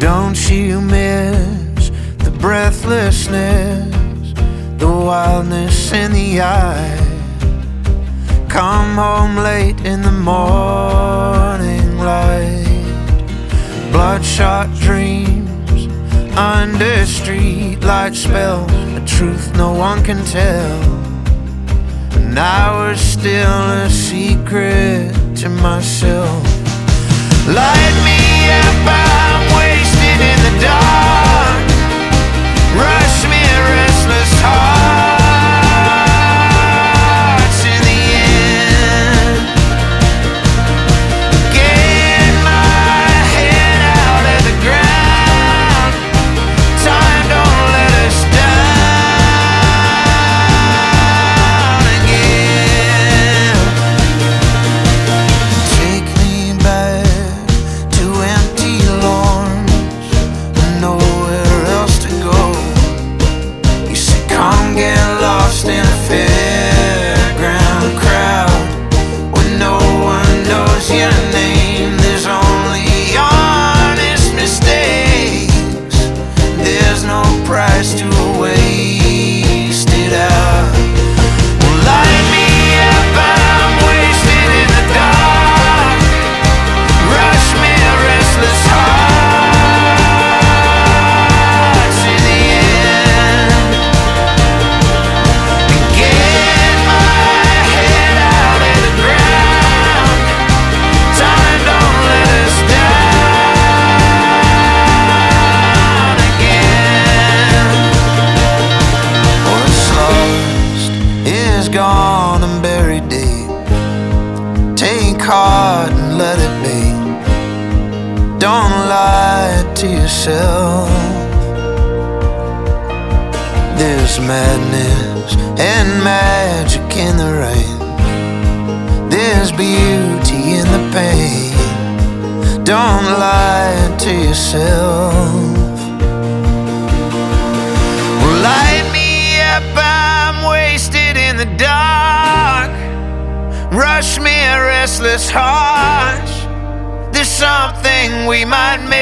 Don't you miss the breathlessness, the wildness in the eye? Come home late in the morning light, bloodshot dreams under streetlight spells, a truth no one can tell. And I was still a secret to myself. Light me up, I'm wasted in the dark. Rush me a restless heart to the end. Get my head out of the ground. Time don't let us down again. Take me back to empty lawns and nowhere else to go. You say come get lost in a fairground crowd when no one knows your name. There's only honest mistakes. There's no price to waste it out. Well, light me up, I'm wasted in the dark. Rush me a restless heart to the end. And get my head out of the ground. Time don't let us down again. What's lost is gone and buried deep. Take heart and let it be. Don't lie to yourself. There's madness and magic in the rain. There's beauty in the pain. Don't lie to yourself. Well, light me up, I'm wasted in the dark. Rush me a restless heart. There's something we might